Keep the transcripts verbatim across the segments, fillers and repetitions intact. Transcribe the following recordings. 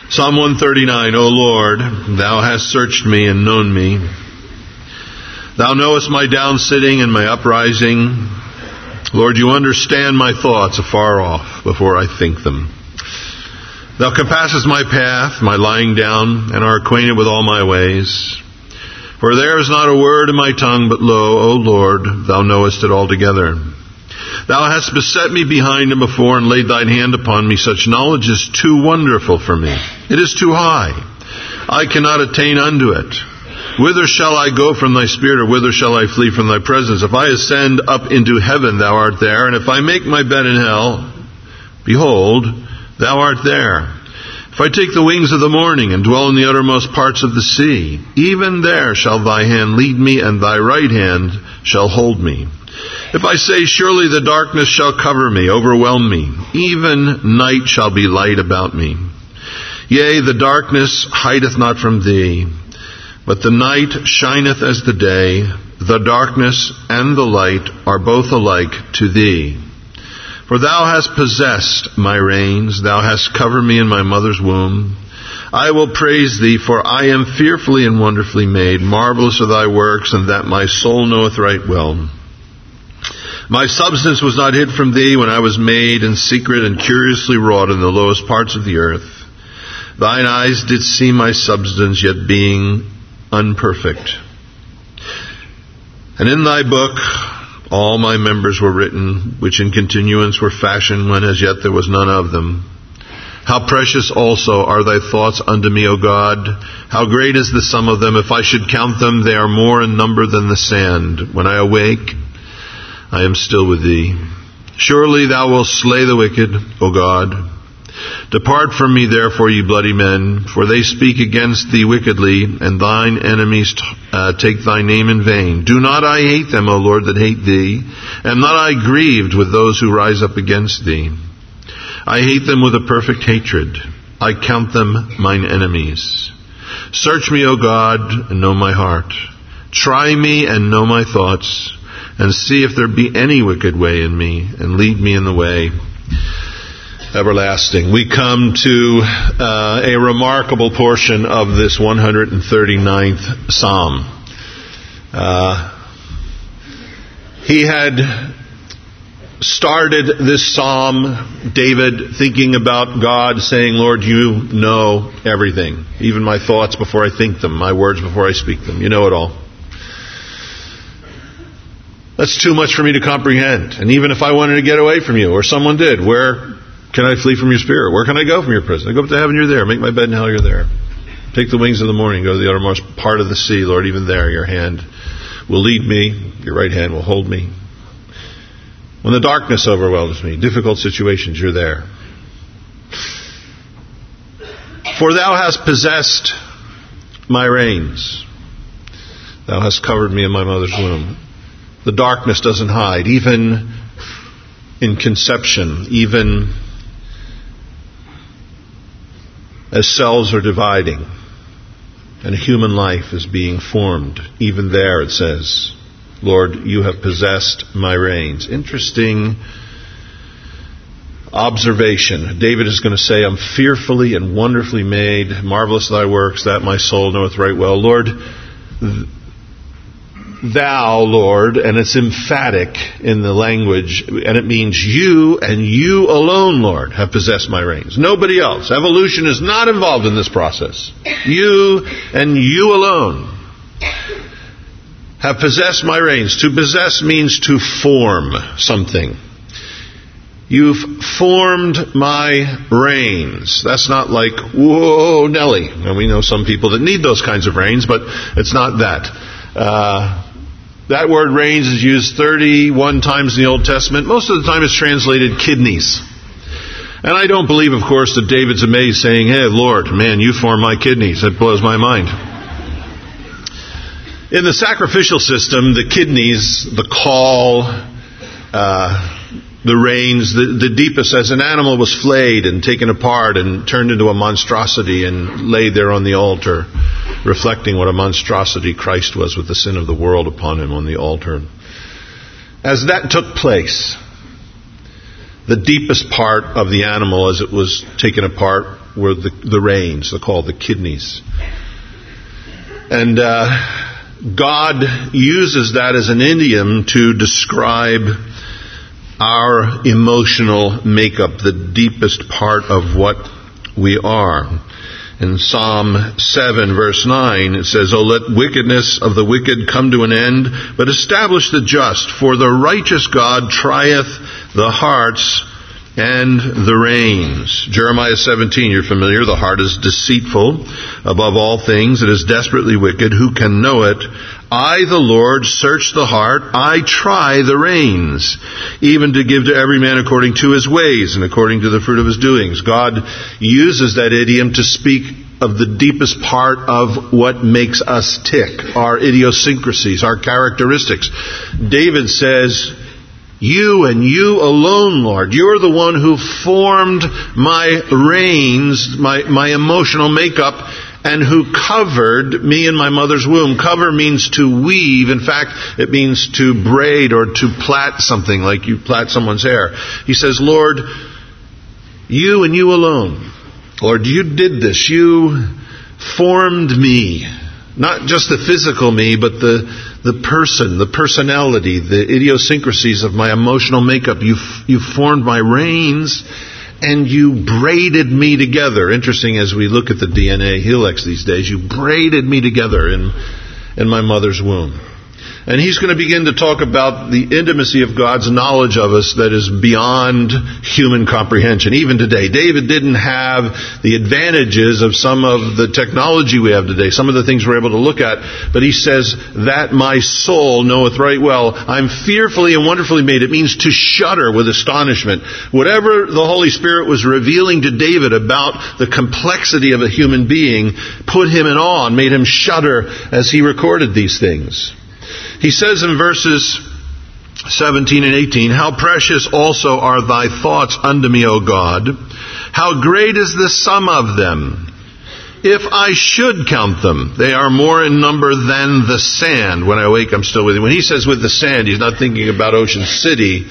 Psalm one thirty-nine, O Lord, thou hast searched me and known me. Thou knowest my down sitting and my uprising. Lord, you understand my thoughts afar off before I think them. Thou compassest my path, my lying down, and art acquainted with all my ways. For there is not a word in my tongue, but lo, O Lord, thou knowest it altogether. Thou hast beset me behind and before, and laid thine hand upon me. Such knowledge is too wonderful for me. It is too high. I cannot attain unto it. Whither shall I go from thy spirit, or whither shall I flee from thy presence? If I ascend up into heaven, thou art there. And if I make my bed in hell, behold, thou art there. If I take the wings of the morning and dwell in the uttermost parts of the sea, even there shall thy hand lead me, and thy right hand shall hold me. If I say, surely the darkness shall cover me, overwhelm me, even night shall be light about me. Yea, the darkness hideth not from thee, but the night shineth as the day. The darkness and the light are both alike to thee. For thou hast possessed my reins, thou hast covered me in my mother's womb. I will praise thee, for I am fearfully and wonderfully made. Marvelous are thy works, and that my soul knoweth right well. My substance was not hid from thee when I was made in secret and curiously wrought in the lowest parts of the earth. Thine eyes did see my substance, yet being unperfect. And in thy book all my members were written, which in continuance were fashioned when as yet there was none of them. How precious also are thy thoughts unto me, O God! How great is the sum of them! If I should count them, they are more in number than the sand. When I awake, I am still with thee. Surely thou wilt slay the wicked, O God. Depart from me, therefore, ye bloody men, for they speak against thee wickedly, and thine enemies uh, take thy name in vain. Do not I hate them, O Lord, that hate thee? Am not I grieved with those who rise up against thee? I hate them with a perfect hatred. I count them mine enemies. Search me, O God, and know my heart. Try me and know my thoughts, and see if there be any wicked way in me, and lead me in the way everlasting. We come to uh, a remarkable portion of this one hundred thirty-ninth Psalm. Uh, he had started this Psalm, David, thinking about God, saying, Lord, you know everything, even my thoughts before I think them, my words before I speak them. You know it all. That's too much for me to comprehend. And even if I wanted to get away from you, or someone did, where can I flee from your spirit? Where can I go from your presence? I go up to heaven, you're there. Make my bed in hell, you're there. Take the wings of the morning, go to the uttermost part of the sea. Lord, even there, your hand will lead me. Your right hand will hold me. When the darkness overwhelms me, difficult situations, you're there. For thou hast possessed my reins. Thou hast covered me in my mother's womb. The darkness doesn't hide, even in conception, even as cells are dividing and human life is being formed. Even there it says, Lord, you have possessed my reins. Interesting observation. David is going to say, I'm fearfully and wonderfully made. Marvelous thy works, that my soul knoweth right well. Lord, th- Thou, Lord, and it's emphatic in the language, and it means you and you alone, Lord, have possessed my reins. Nobody else. Evolution is not involved in this process. You and you alone have possessed my reins. To possess means to form something. You've formed my reins. That's not like, whoa, Nelly. And we know some people that need those kinds of reins, but it's not that. Uh, That word reins is used thirty-one times in the Old Testament. Most of the time it's translated kidneys. And I don't believe, of course, that David's amazed saying, hey, Lord, man, you formed my kidneys. That blows my mind. In the sacrificial system, the kidneys, the caul, uh, the reins, the, the deepest, as an animal was flayed and taken apart and turned into a monstrosity and laid there on the altar, reflecting what a monstrosity Christ was with the sin of the world upon him on the altar. As that took place, the deepest part of the animal as it was taken apart were the, the reins. They're called the kidneys. And uh, God uses that as an idiom to describe our emotional makeup, the deepest part of what we are. In Psalm seven, verse nine, it says, "O let wickedness of the wicked come to an end, but establish the just. For the righteous God trieth the hearts and the reins." Jeremiah seventeen, you're familiar. "The heart is deceitful above all things. It is desperately wicked. Who can know it? I, the Lord, search the heart. I try the reins, even to give to every man according to his ways and according to the fruit of his doings." God uses that idiom to speak of the deepest part of what makes us tick, our idiosyncrasies, our characteristics. David says, "You and you alone, Lord. You're the one who formed my reins, my, my emotional makeup, and who covered me in my mother's womb." Cover means to weave. In fact, it means to braid or to plait something, like you plait someone's hair. He says, "Lord, you and you alone. Lord, you did this. You formed me. Not just the physical me, but the, the person, the personality, the idiosyncrasies of my emotional makeup. You, you formed my reins, and you braided me together." Interesting, as we look at the D N A helix these days, you braided me together in, in my mother's womb. And he's going to begin to talk about the intimacy of God's knowledge of us that is beyond human comprehension. Even today, David didn't have the advantages of some of the technology we have today, some of the things we're able to look at. But he says, "That my soul knoweth right well. I'm fearfully and wonderfully made." It means to shudder with astonishment. Whatever the Holy Spirit was revealing to David about the complexity of a human being put him in awe and made him shudder as he recorded these things. He says in verses seventeen and eighteen, "How precious also are thy thoughts unto me, O God! How great is the sum of them! If I should count them, they are more in number than the sand. When I wake, I'm still with you." When he says with the sand, he's not thinking about Ocean City.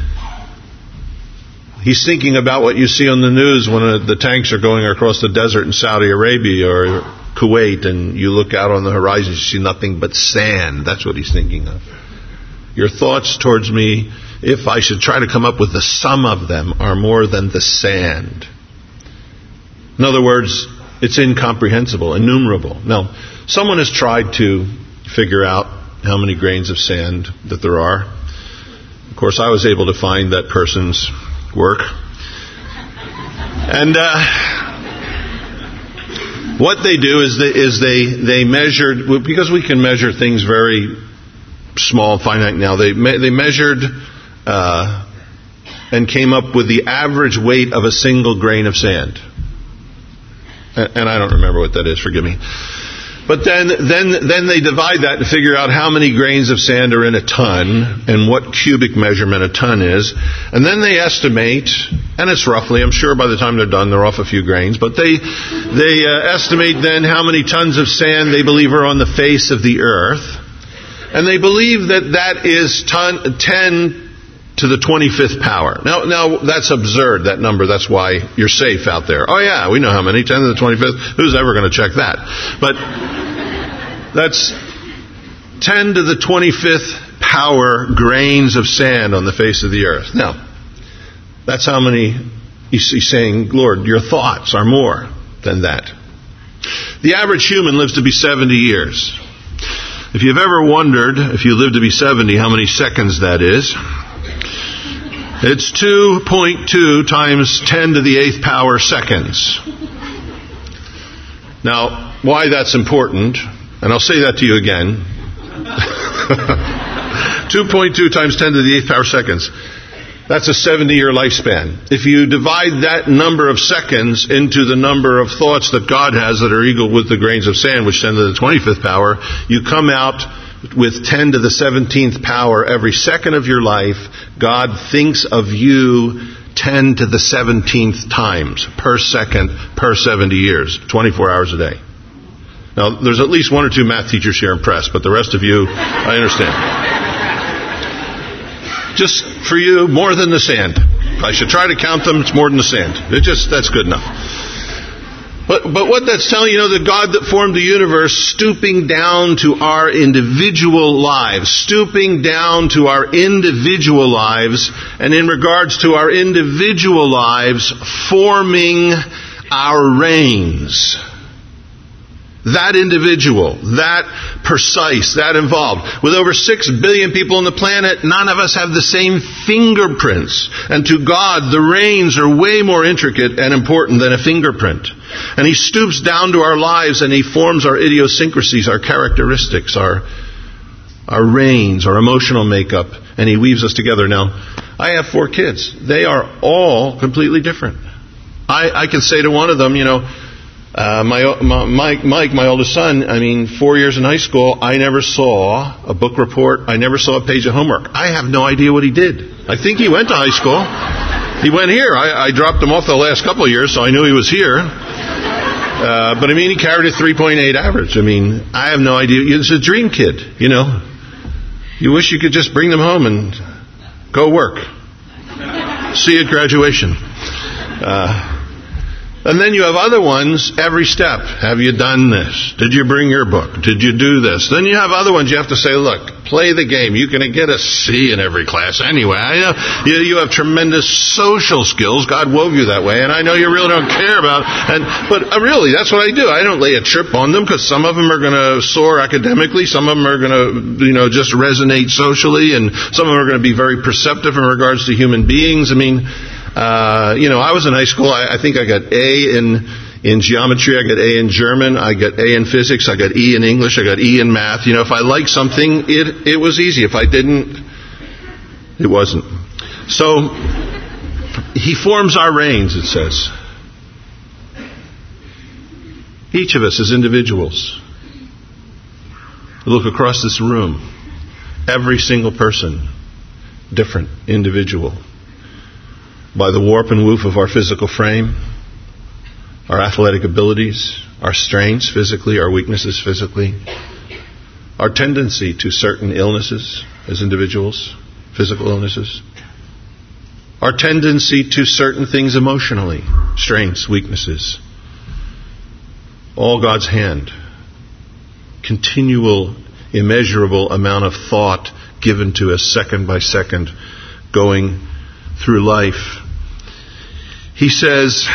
He's thinking about what you see on the news when the tanks are going across the desert in Saudi Arabia or Kuwait, and you look out on the horizon, you see nothing but sand. That's what he's thinking of. Your thoughts towards me, if I should try to come up with the sum of them, are more than the sand. In other words, it's incomprehensible, innumerable. Now, someone has tried to figure out how many grains of sand that there are. Of course, I was able to find that person's work. And uh, what they do is they, is they, they measured, because we can measure things very small, finite now, they, me, they measured uh, and came up with the average weight of a single grain of sand. And I don't remember what that is, forgive me. But then, then, then they divide that to figure out how many grains of sand are in a ton and what cubic measurement a ton is. And then they estimate, and it's roughly, I'm sure by the time they're done, they're off a few grains, but they, they uh, estimate then how many tons of sand they believe are on the face of the earth. And they believe that that is ton, ten to the twenty-fifth power. Now, now that's absurd, that number. That's why you're safe out there. Oh yeah, we know how many. ten to the twenty-fifth. Who's ever going to check that? But that's ten to the twenty-fifth power grains of sand on the face of the earth. Now, that's how many, he's saying, Lord, your thoughts are more than that. The average human lives to be seventy years. If you've ever wondered, if you live to be seventy, how many seconds that is, it's two point two times ten to the eighth power seconds. Now, why that's important, and I'll say that to you again. two point two times ten to the eighth power seconds. That's a seventy-year lifespan. If you divide that number of seconds into the number of thoughts that God has that are equal with the grains of sand, which ten to the twenty-fifth power, you come out with ten to the seventeenth power every second of your life. God thinks of you ten to the seventeenth times per second per seventy years, twenty-four hours a day. Now, there's at least one or two math teachers here impressed, but the rest of you, I understand. Just for you, more than the sand. If I should try to count them, it's more than the sand. It just, that's good enough. But, but what that's telling you, you know, the God that formed the universe stooping down to our individual lives, stooping down to our individual lives, and in regards to our individual lives, forming our reigns. That individual, that precise, that involved. With over six billion people on the planet, none of us have the same fingerprints. And to God, the reins are way more intricate and important than a fingerprint. And He stoops down to our lives and He forms our idiosyncrasies, our characteristics, our, our reins, our emotional makeup, and He weaves us together. Now, I have four kids. They are all completely different. I, I can say to one of them, you know, Uh, my, my Mike, Mike, my oldest son, I mean, four years in high school, I never saw a book report. I never saw a page of homework. I have no idea what he did. I think he went to high school. He went here. I, I dropped him off the last couple of years, so I knew he was here. Uh, but I mean, he carried a three point eight average. I mean, I have no idea. He's a dream kid, you know. You wish you could just bring them home and go work. See you at graduation. Uh, And then you have other ones every step. Have you done this? Did you bring your book? Did you do this? Then you have other ones you have to say, look, play the game. You can get a C in every class anyway. I know you, you have tremendous social skills. God wove you that way. And I know you really don't care about and But uh, really, that's what I do. I don't lay a trip on them because some of them are going to soar academically. Some of them are going to, you know, just resonate socially. And some of them are going to be very perceptive in regards to human beings. I mean... Uh, you know, I was in high school. I, I think I got A in in geometry. I got A in German. I got A in physics. I got E in English. I got E in math. You know, if I liked something, it it was easy. If I didn't, it wasn't. So He forms our reins. It says each of us as individuals. Look across this room. Every single person, different individual. By the warp and woof of our physical frame, our athletic abilities, our strengths physically, our weaknesses physically, our tendency to certain illnesses as individuals, physical illnesses, our tendency to certain things emotionally, strengths, weaknesses, all God's hand, continual, immeasurable amount of thought given to us second by second, going through life. He says,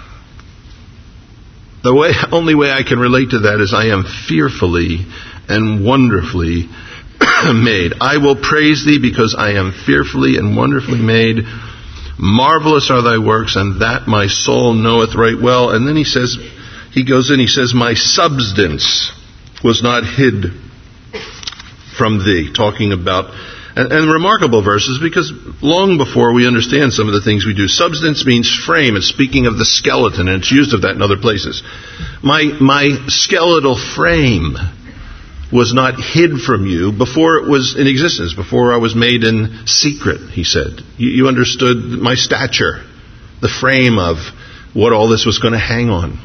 the way, only way I can relate to that is I am fearfully and wonderfully made. I will praise Thee because I am fearfully and wonderfully made. Marvelous are Thy works, and that my soul knoweth right well. And then he says, he goes in, he says, my substance was not hid from Thee, talking about And, and remarkable verses, because long before we understand some of the things we do, substance means frame. It's speaking of the skeleton, and it's used of that in other places. My my skeletal frame was not hid from you before it was in existence, before I was made in secret, he said. You, you understood my stature, the frame of what all this was going to hang on.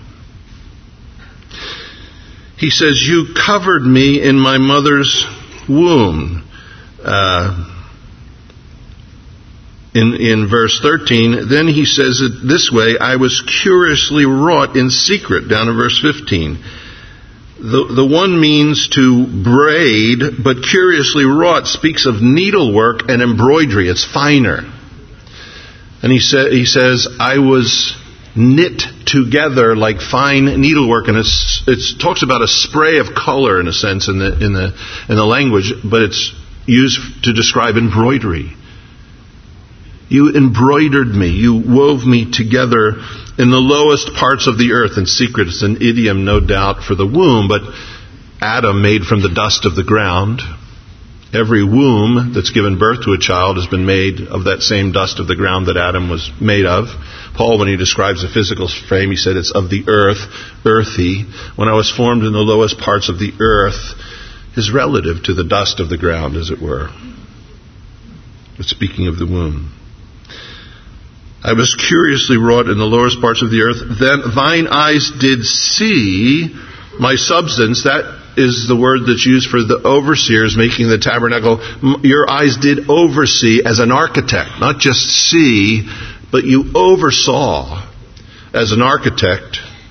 He says, you covered me in my mother's womb. Uh, in in verse thirteen, then he says it this way, I was curiously wrought in secret, down in verse fifteen. The, the one means to braid, but curiously wrought speaks of needlework and embroidery. It's finer. And he, sa- he says, I was knit together like fine needlework, and it's, it talks about a spray of color in a sense in the in the in the language, but it's used to describe embroidery. You embroidered me. You wove me together in the lowest parts of the earth. In secret, it's an idiom, no doubt, for the womb, but Adam made from the dust of the ground. Every womb that's given birth to a child has been made of that same dust of the ground that Adam was made of. Paul, when he describes a physical frame, he said it's of the earth, earthy. When I was formed in the lowest parts of the earth, is relative to the dust of the ground, as it were. But speaking of the womb. I was curiously wrought in the lowest parts of the earth. Then thine eyes did see my substance. That is the word that's used for the overseers making the tabernacle. Your eyes did oversee as an architect. Not just see, but you oversaw as an architect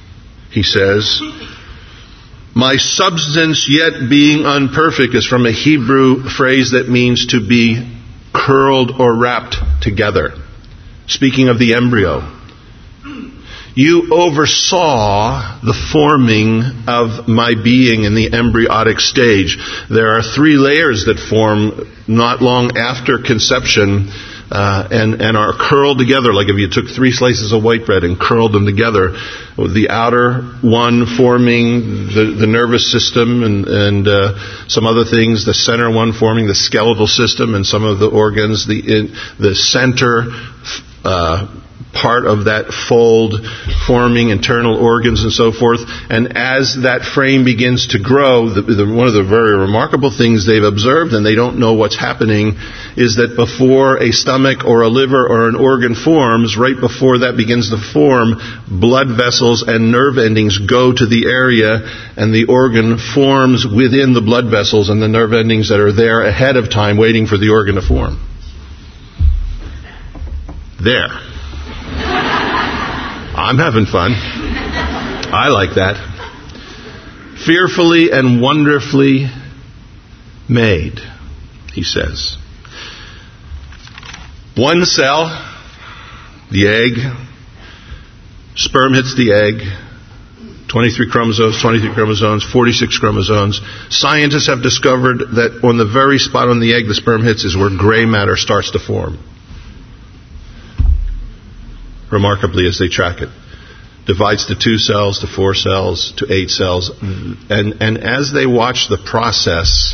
he says, my substance yet being unperfect is from a Hebrew phrase that means to be curled or wrapped together. Speaking of the embryo. You oversaw the forming of my being in the embryonic stage. There are three layers that form not long after conception uh, and, and are curled together, like if you took three slices of white bread and curled them together. The outer one forming the, the nervous system and, and uh, some other things. The center one forming the skeletal system and some of the organs. The, in, the center uh part of that fold forming internal organs and so forth. And as that frame begins to grow, the, the, one of the very remarkable things they've observed, and they don't know what's happening, is that before a stomach or a liver or an organ forms, right before that begins to form, blood vessels and nerve endings go to the area, and the organ forms within the blood vessels and the nerve endings that are there ahead of time waiting for the organ to form. There. I'm having fun. I like that. Fearfully and wonderfully made, he says. One cell, the egg, sperm hits the egg, twenty-three chromosomes, twenty-three chromosomes, forty-six chromosomes. Scientists have discovered that on the very spot on the egg the sperm hits is where gray matter starts to form. Remarkably, as they track it. Divides to two cells, to four cells, to eight cells. And, and as they watch the process,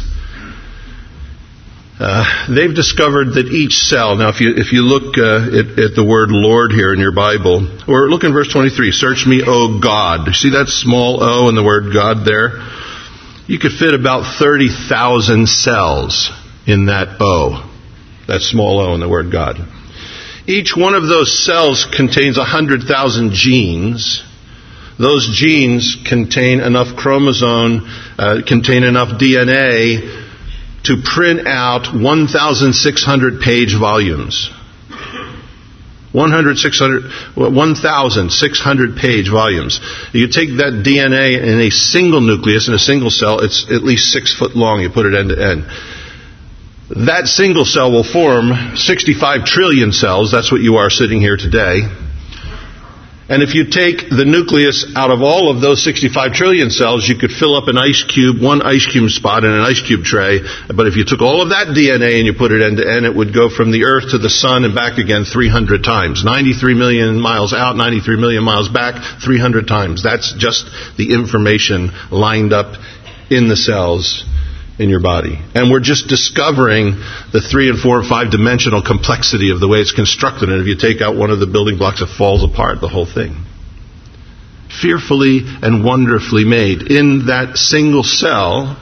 uh, they've discovered that each cell, now if you, if you look uh, at, at the word Lord here in your Bible, or look in verse twenty-three, search me, O God. See that small O in the word God there? You could fit about thirty thousand cells in that O, that small O in the word God. Each one of those cells contains one hundred thousand genes. Those genes contain enough chromosome, uh, contain enough D N A to print out one thousand six hundred page volumes. one thousand six hundred page volumes. You take that D N A in a single nucleus, in a single cell, it's at least six foot long. You put it end to end. That single cell will form sixty-five trillion cells. That's what you are sitting here today. And if you take the nucleus out of all of those sixty-five trillion cells, you could fill up an ice cube, one ice cube spot in an ice cube tray. But if you took all of that D N A and you put it end to end, it would go from the Earth to the Sun and back again three hundred times. ninety-three million miles out, ninety-three million miles back, three hundred times. That's just the information lined up in the cells in your body. And we're just discovering the three and four and five dimensional complexity of the way it's constructed. And if you take out one of the building blocks, it falls apart, the whole thing. Fearfully and wonderfully made. In that single cell,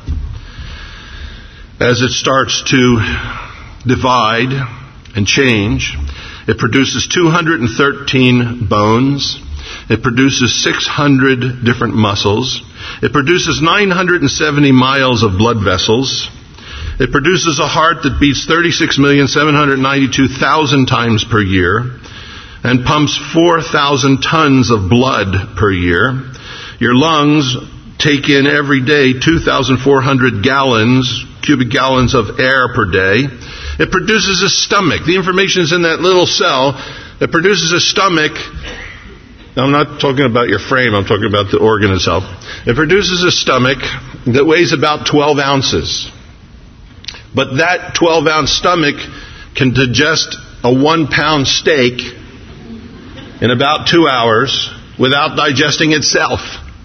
as it starts to divide and change, it produces two hundred thirteen bones. It produces six hundred different muscles. It produces nine hundred seventy miles of blood vessels. It produces a heart that beats thirty-six million seven hundred ninety-two thousand times per year and pumps four thousand tons of blood per year. Your lungs take in every day two thousand four hundred gallons, cubic gallons of air per day. It produces a stomach. The information is in that little cell. It produces a stomach. I'm not talking about your frame, I'm talking about the organ itself. It produces a stomach that weighs about twelve ounces. But that twelve ounce stomach can digest a one pound steak in about two hours without digesting itself.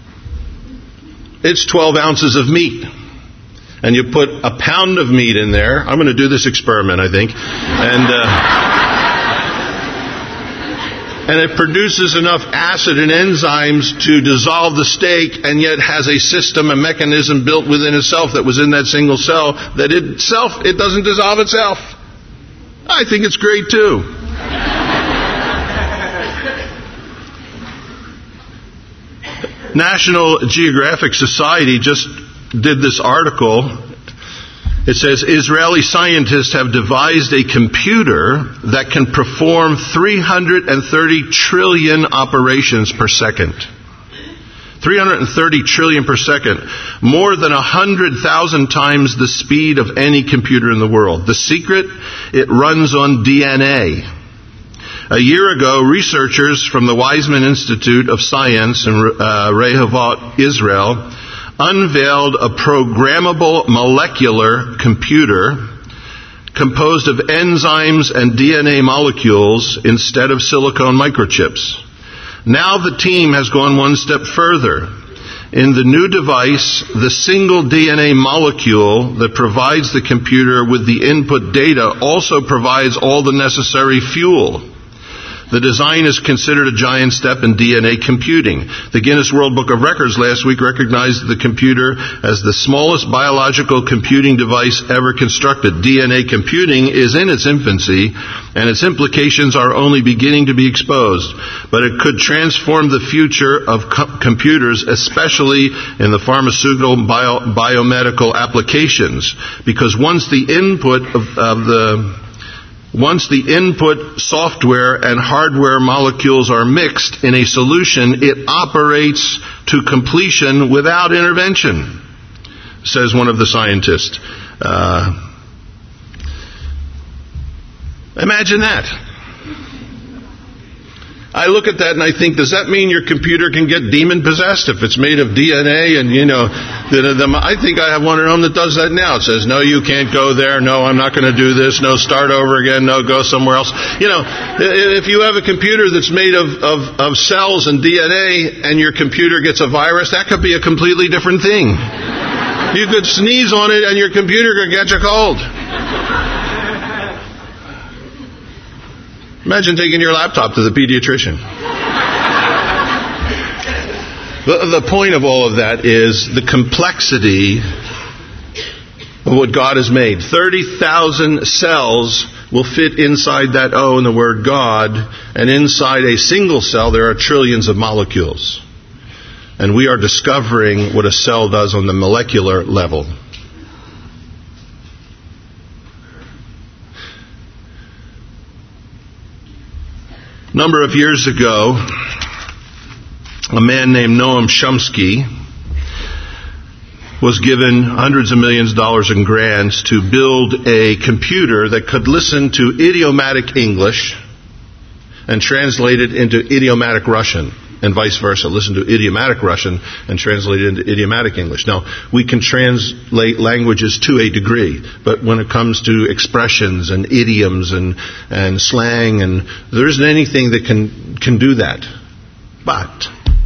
It's twelve ounces of meat. And you put a pound of meat in there. I'm going to do this experiment, I think. And... Uh, And it produces enough acid and enzymes to dissolve the steak, and yet has a system, a mechanism built within itself that was in that single cell, that itself, it doesn't dissolve itself. I think it's great too. National Geographic Society just did this article. It says, Israeli scientists have devised a computer that can perform three hundred thirty trillion operations per second. three hundred thirty trillion per second, more than one hundred thousand times the speed of any computer in the world. The secret? It runs on D N A. A year ago, researchers from the Weizmann Institute of Science in uh, Rehovot, Israel, unveiled a programmable molecular computer composed of enzymes and D N A molecules instead of silicone microchips. Now the team has gone one step further. In the new device, the single D N A molecule that provides the computer with the input data also provides all the necessary fuel. The design is considered a giant step in D N A computing. The Guinness World Book of Records last week recognized the computer as the smallest biological computing device ever constructed. D N A computing is in its infancy, and its implications are only beginning to be exposed. But it could transform the future of co- computers, especially in the pharmaceutical bio- biomedical applications, because once the input of, of the Once the input software and hardware molecules are mixed in a solution, it operates to completion without intervention, says one of the scientists. Uh, imagine that. I look at that and I think, does that mean your computer can get demon-possessed if it's made of D N A? And, you know, the, the, I think I have one at home that does that now. It says, no, you can't go there. No, I'm not going to do this. No, start over again. No, go somewhere else. You know, if you have a computer that's made of, of, of cells and D N A and your computer gets a virus, that could be a completely different thing. You could sneeze on it and your computer could catch a cold. Imagine taking your laptop to the pediatrician. The, the point of all of that is the complexity of what God has made. thirty thousand cells will fit inside that O in the word God, and inside a single cell there are trillions of molecules. And we are discovering what a cell does on the molecular level. A number of years ago, a man named Noam Chomsky was given hundreds of millions of dollars in grants to build a computer that could listen to idiomatic English and translate it into idiomatic Russian, and vice versa. Listen to idiomatic Russian and translate it into idiomatic English. Now, we can translate languages to a degree, but when it comes to expressions and idioms and, and slang, and there isn't anything that can, can do that. But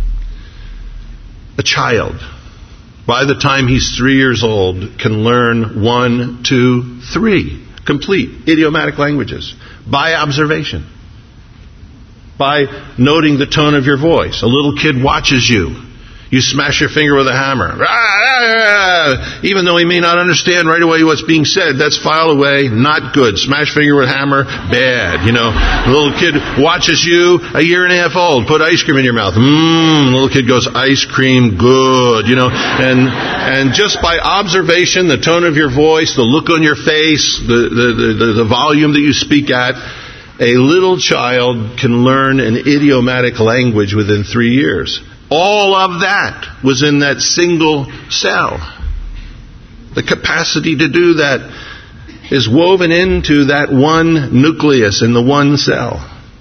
a child, by the time he's three years old, can learn one, two, three complete idiomatic languages by observation. By noting the tone of your voice. A little kid watches you. You smash your finger with a hammer. Even though he may not understand right away what's being said, that's file away, not good. Smash finger with hammer, bad. You know, the little kid watches you, a year and a half old, put ice cream in your mouth. Mmm, little kid goes, ice cream, good. You know, and and just by observation, the tone of your voice, the look on your face, the the the, the volume that you speak at, a little child can learn an idiomatic language within three years. All of that was in that single cell. The capacity to do that is woven into that one nucleus in the one cell.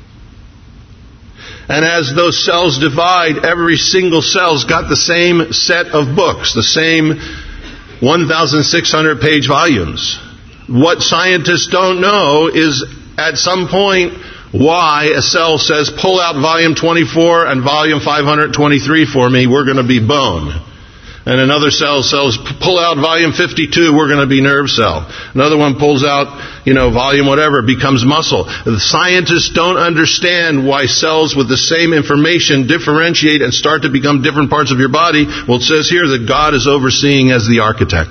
And as those cells divide, every single cell's got the same set of books, the same one thousand six hundred page volumes. What scientists don't know is at some point why a cell says, pull out volume twenty-four and volume five hundred twenty-three for me, we're going to be bone. And another cell says, pull out volume fifty-two, we're going to be nerve cell. Another one pulls out, you know, volume whatever, becomes muscle. The scientists don't understand why cells with the same information differentiate and start to become different parts of your body. Well, it says here that God is overseeing as the architect.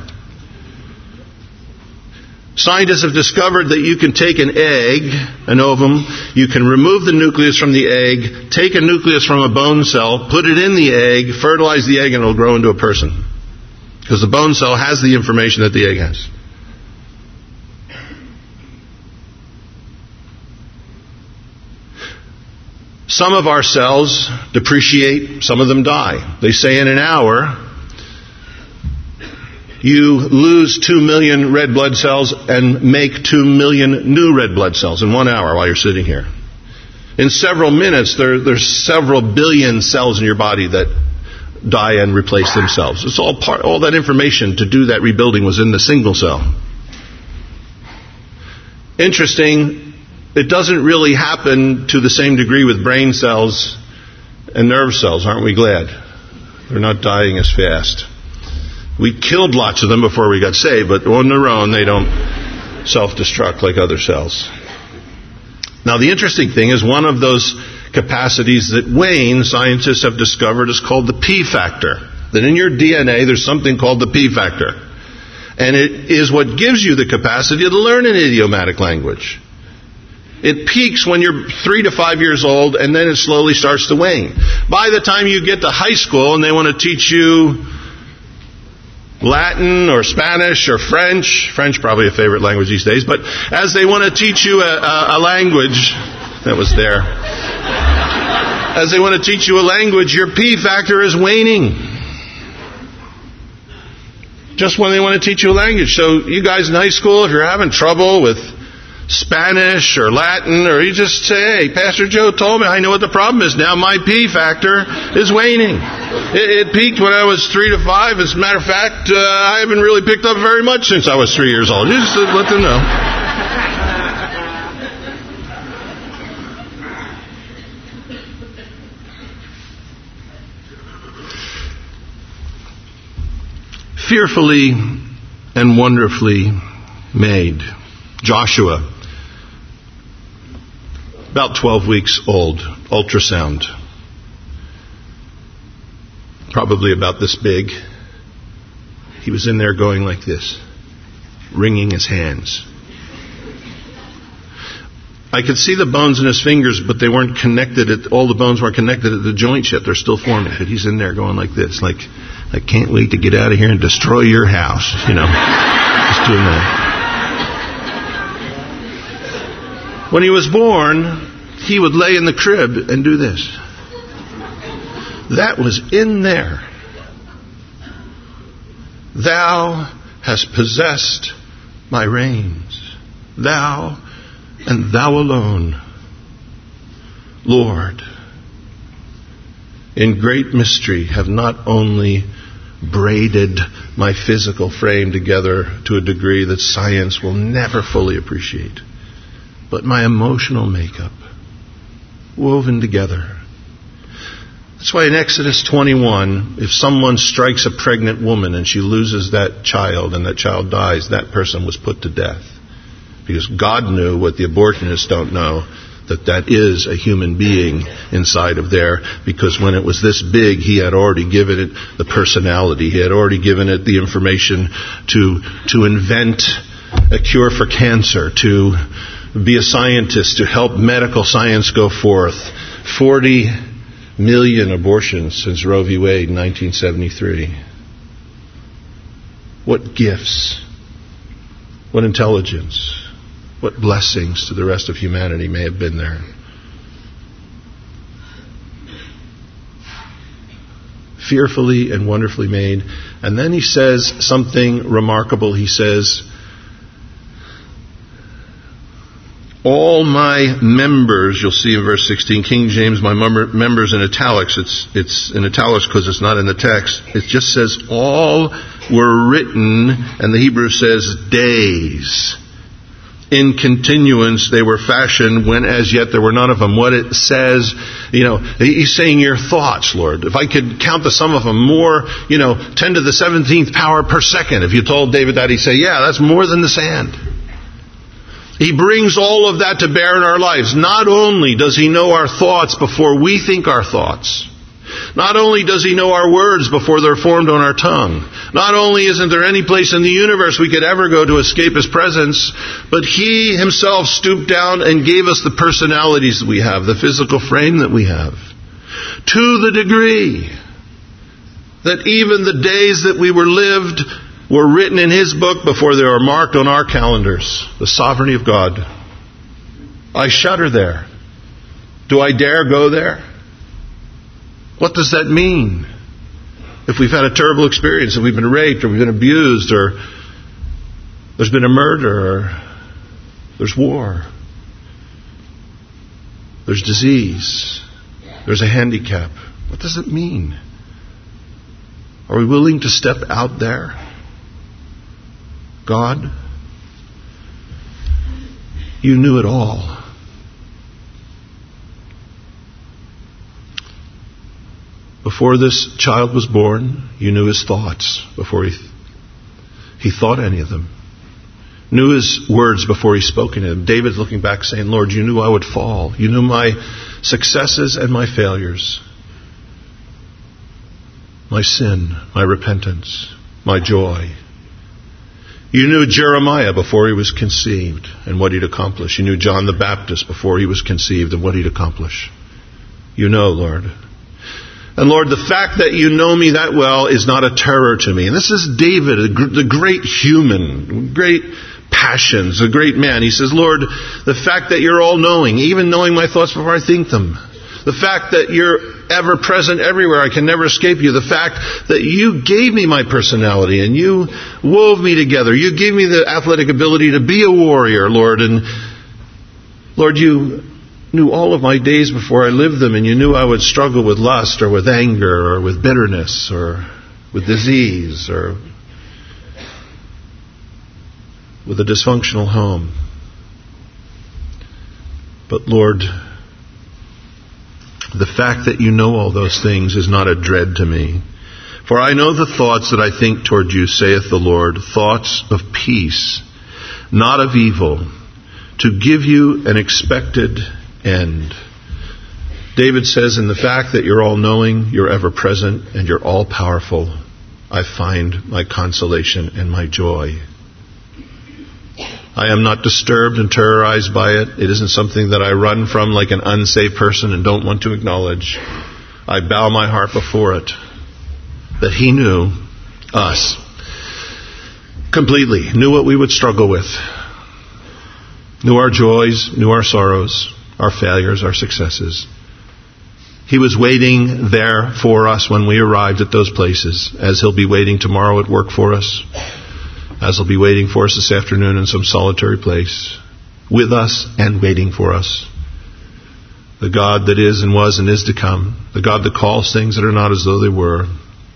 Scientists have discovered that you can take an egg, an ovum, you can remove the nucleus from the egg, take a nucleus from a bone cell, put it in the egg, fertilize the egg, and it'll grow into a person. Because the bone cell has the information that the egg has. Some of our cells depreciate, some of them die. They say in an hour, you lose two million red blood cells and make two million new red blood cells in one hour while you're sitting here. In several minutes, there, there's several billion cells in your body that die and replace themselves. It's all part, all that information to do that rebuilding was in the single cell. Interesting, it doesn't really happen to the same degree with brain cells and nerve cells, aren't we glad? They're not dying as fast. We killed lots of them before we got saved, but on their own, they don't self-destruct like other cells. Now, the interesting thing is one of those capacities that wane, scientists have discovered, is called the P factor. That in your D N A, there's something called the P factor. And it is what gives you the capacity to learn an idiomatic language. It peaks when you're three to five years old, and then it slowly starts to wane. By the time you get to high school and they want to teach you Latin or Spanish or French, French probably a favorite language these days, but as they want to teach you a, a, a language, that was there, as they want to teach you a language, your P factor is waning. Just when they want to teach you a language. So you guys in high school, if you're having trouble with Spanish or Latin, or you just say, hey, Pastor Joe told me, I know what the problem is now. My P factor is waning. It, it peaked when I was three to five. As a matter of fact, uh, I haven't really picked up very much since I was three years old. Just to let them know. Fearfully and wonderfully made. Joshua, about twelve weeks old, ultrasound. Probably about this big. He was in there going like this, wringing his hands. I could see the bones in his fingers, but they weren't connected. At, all the bones weren't connected at the joints yet. They're still forming. But he's in there going like this, like, I can't wait to get out of here and destroy your house. You know, just doing that. When he was born, he would lay in the crib and do this. That was in there. Thou hast possessed my reins. Thou and thou alone, Lord, in great mystery have not only braided my physical frame together to a degree that science will never fully appreciate, but my emotional makeup woven together. That's why in Exodus twenty-one, if someone strikes a pregnant woman and she loses that child and that child dies, that person was put to death. Because God knew what the abortionists don't know, that that is a human being inside of there. Because when it was this big, he had already given it the personality. He had already given it the information to, to invent a cure for cancer, to be a scientist, to help medical science go forth. forty million abortions since Roe v. Wade in nineteen seventy-three. What gifts, what intelligence, what blessings to the rest of humanity may have been there. Fearfully and wonderfully made. And then he says something remarkable. He says, all my members, you'll see in verse sixteen, King James, my members in italics. It's it's in italics because it's not in the text. It just says all were written, and the Hebrew says days. In continuance they were fashioned when as yet there were none of them. What it says, you know, he's saying your thoughts, Lord. If I could count the sum of them, more, you know, ten to the seventeenth power per second. If you told David that, he'd say, yeah, that's more than the sand. He brings all of that to bear in our lives. Not only does he know our thoughts before we think our thoughts. Not only does he know our words before they're formed on our tongue. Not only isn't there any place in the universe we could ever go to escape his presence, but he himself stooped down and gave us the personalities that we have, the physical frame that we have. To the degree that even the days that we were lived were written in his book before they were marked on our calendars. The sovereignty of God. I shudder there Do I dare go there? What does that mean? If we've had a terrible experience, if we've been raped, or we've been abused, or there's been a murder, or there's war, there's disease, there's a handicap. What does it mean? Are we willing to step out there? God, you knew it all. Before this child was born, you knew his thoughts before he, he thought any of them. Knew his words before he spoke any of them. David's looking back saying, Lord, you knew I would fall. You knew my successes and my failures. My sin, my repentance, my joy. You knew Jeremiah before he was conceived and what he'd accomplish. You knew John the Baptist before he was conceived and what he'd accomplish. You know, Lord. And Lord, the fact that you know me that well is not a terror to me. And this is David, the great human, great passions, a great man. He says, Lord, the fact that you're all-knowing, even knowing my thoughts before I think them. The fact that you're ever present everywhere, I can never escape you. The fact that you gave me my personality and you wove me together. You gave me the athletic ability to be a warrior, Lord. And Lord, you knew all of my days before I lived them, and you knew I would struggle with lust or with anger or with bitterness or with disease or with a dysfunctional home. But Lord, the fact that you know all those things is not a dread to me. For I know the thoughts that I think toward you, saith the Lord, thoughts of peace, not of evil, to give you an expected end. David says, in the fact that you're all-knowing, you're ever-present, and you're all-powerful, I find my consolation and my joy. I am not disturbed and terrorized by it. It isn't something that I run from like an unsaved person and don't want to acknowledge. I bow my heart before it. That He knew us completely, knew what we would struggle with, knew our joys, knew our sorrows, our failures, our successes. He was waiting there for us when we arrived at those places, as He'll be waiting tomorrow at work for us, as He'll be waiting for us this afternoon in some solitary place, with us and waiting for us. The God that is and was and is to come, the God that calls things that are not as though they were.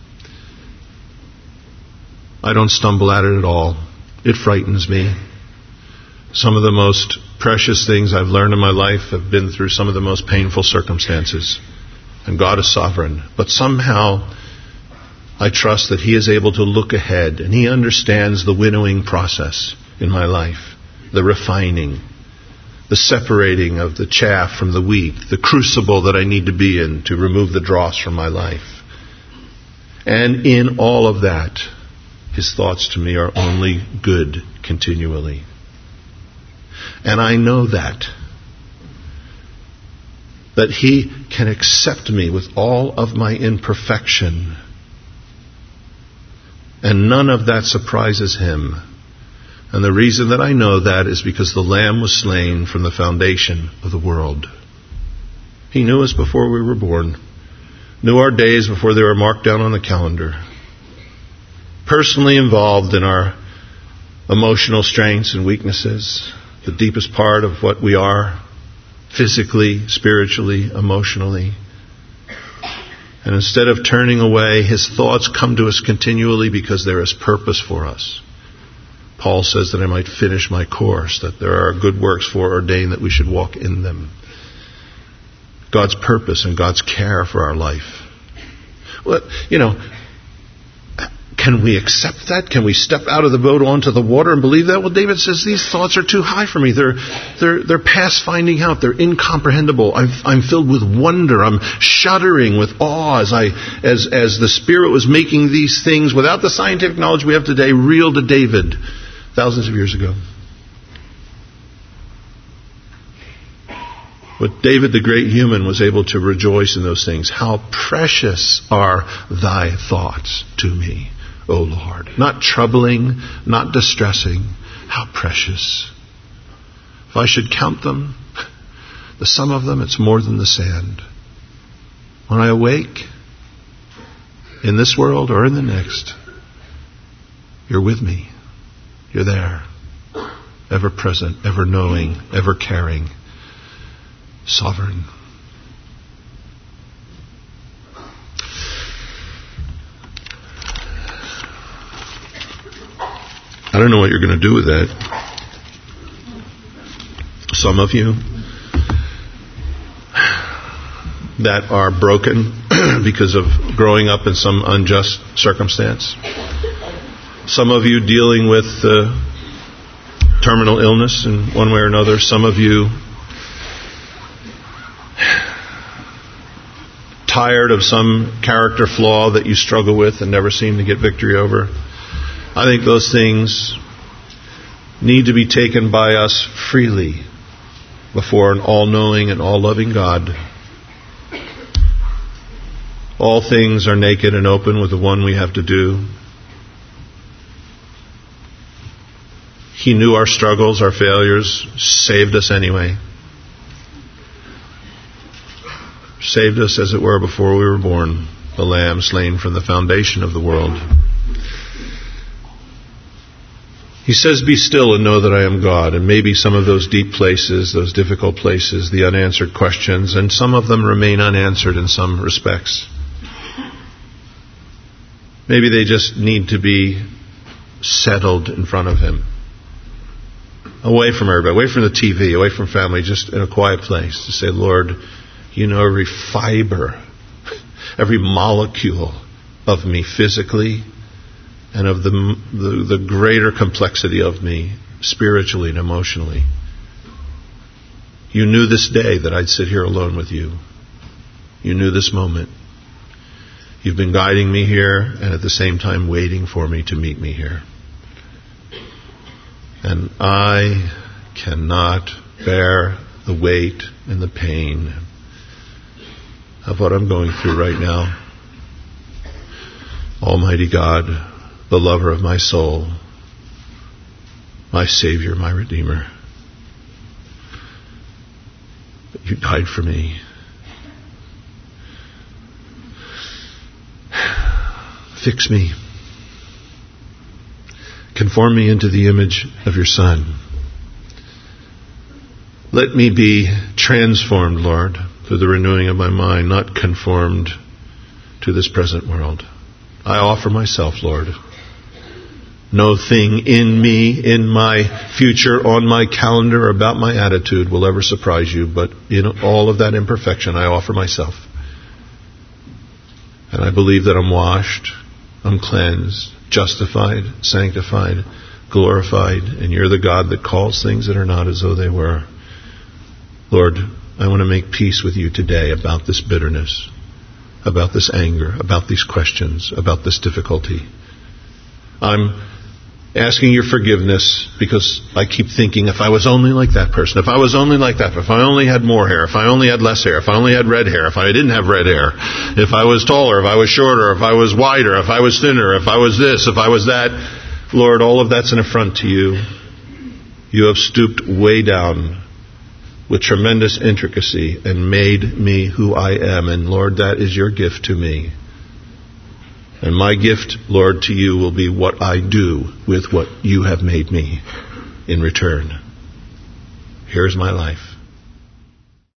I don't stumble at it at all. It frightens me. Some of the most precious things I've learned in my life have been through some of the most painful circumstances. And God is sovereign. But somehow I trust that He is able to look ahead and He understands the winnowing process in my life, the refining, the separating of the chaff from the wheat, the crucible that I need to be in to remove the dross from my life. And in all of that, His thoughts to me are only good continually. And I know that. That He can accept me with all of my imperfection. And none of that surprises Him. And the reason that I know that is because the Lamb was slain from the foundation of the world. He knew us before we were born. Knew our days before they were marked down on the calendar. Personally involved in our emotional strengths and weaknesses, the deepest part of what we are, physically, spiritually, emotionally. And instead of turning away, His thoughts come to us continually because there is purpose for us. Paul says that I might finish my course, that there are good works foreordained that we should walk in them. God's purpose and God's care for our life. Well, you know, can we accept that? Can we step out of the boat onto the water and believe that? Well, David says, these thoughts are too high for me. They're they're they're past finding out. They're incomprehensible. I'm I'm filled with wonder. I'm shuddering with awe as I as as the Spirit was making these things without the scientific knowledge we have today real to David thousands of years ago. But David, the great human, was able to rejoice in those things. How precious are thy thoughts to me, O Lord. Not troubling, not distressing. How precious. If I should count them, The sum of them, it's more than the sand. When I awake, in this world or in the next, you're with me. You're there. Ever present, ever knowing, ever caring, sovereign. I don't know what you're going to do with that. Some of you that are broken because of growing up in some unjust circumstance. Some of you dealing with uh, terminal illness in one way or another. Some of you tired of some character flaw that you struggle with and never seem to get victory over. I think those things need to be taken by us freely before an all-knowing and all-loving God. All things are naked and open with the one we have to do. He knew our struggles, our failures, saved us anyway. Saved us, as it were, before we were born, the Lamb slain from the foundation of the world. He says, be still and know that I am God. And maybe some of those deep places, those difficult places, the unanswered questions, and some of them remain unanswered in some respects. Maybe they just need to be settled in front of Him. Away from everybody, away from the T V, away from family, just in a quiet place to say, Lord, you know every fiber, every molecule of me physically, and of the, the the greater complexity of me spiritually and emotionally. You knew this day that I'd sit here alone with you. You knew this moment. You've been guiding me here and at the same time waiting for me to meet me here. And I cannot bear the weight and the pain of what I'm going through right now. Almighty God, the lover of my soul, my Savior, my Redeemer. You died for me. Fix me. Conform me into the image of your Son. Let me be transformed, Lord, through the renewing of my mind, not conformed to this present world. I offer myself, Lord. No thing in me, in my future, on my calendar, or about my attitude will ever surprise you, but in all of that imperfection, I offer myself. And I believe that I'm washed, I'm cleansed, justified, sanctified, glorified, and you're the God that calls things that are not as though they were. Lord, I want to make peace with you today about this bitterness, about this anger, about these questions, about this difficulty. I'm asking your forgiveness because I keep thinking, if I was only like that person, if I was only like that, if I only had more hair, if I only had less hair, if I only had red hair, if I didn't have red hair, if I was taller, if I was shorter, if I was wider, if I was thinner, if I was this, if I was that, Lord, all of that's an affront to you. You have stooped way down with tremendous intricacy and made me who I am. And Lord, that is your gift to me. And my gift, Lord, to you will be what I do with what you have made me in return. Here's my life.